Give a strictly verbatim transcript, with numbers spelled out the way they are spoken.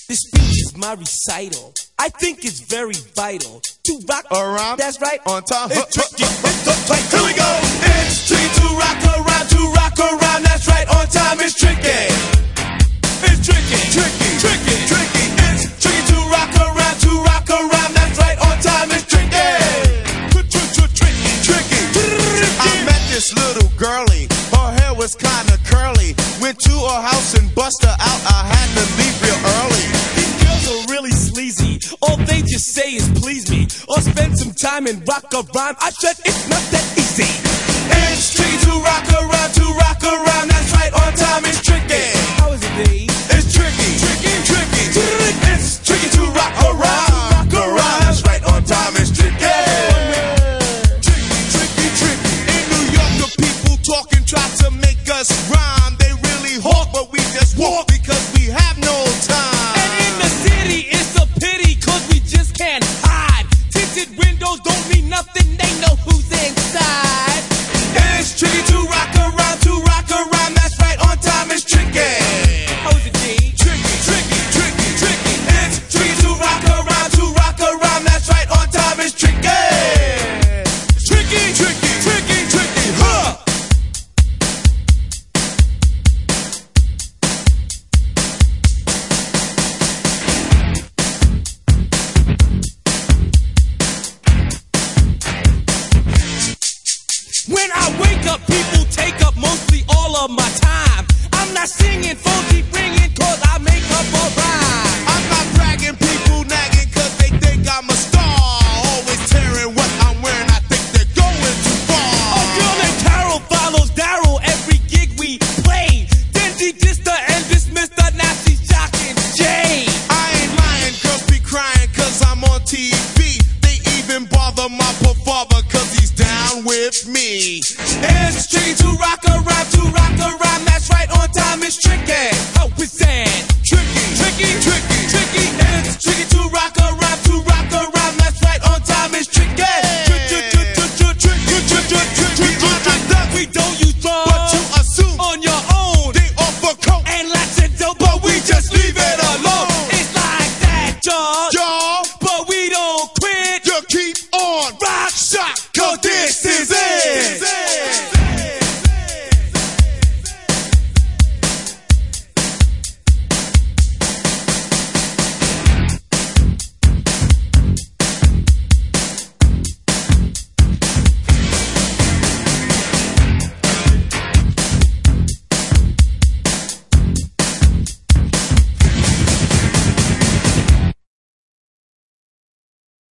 This speech is my recital. I think it's very vital to rock around. That's right. On time. It's tricky. It's right. Here we go. It's tricky to rock around, to rock around. That's right. On time. It's tricky. It's tricky. Tricky. Tricky. Tricky. It's tricky to rock around, to rock around. That's right. On time. It's tricky. Tricky. Tricky. I met this little girlie. Her hair was kinda curly. Went to her house and bust her out. I had to leave real early. These girls are really sleazy. All they just say is please me, or spend some time and rock a rhyme. I said it's not that easy. It's tricky to rock around, to rock around. That's right, on time it's tricky. How is it, Dave? It's tricky, tricky, tricky. It's tricky to rock around, rock around. That's right, on time it's tricky. Tricky, tricky, tricky. In New York, the people talking try to make us rhyme. They really hawk, but we just walk because we have no time. And in the city, it's a pity, cause we just can't hide. Tinted windows don't mean nothing, they know who's inside. It's tricky to rock around, to rock around. That's right, on time it's tricky. How is it, Dave? Tricky, tricky, tricky, tricky. It's tricky to rock around, to rock around. That's right, on time it's tricky. Tricky, tricky, tricky, tricky, huh? When I wake up, people take up mostly all of my time. I'm not singing for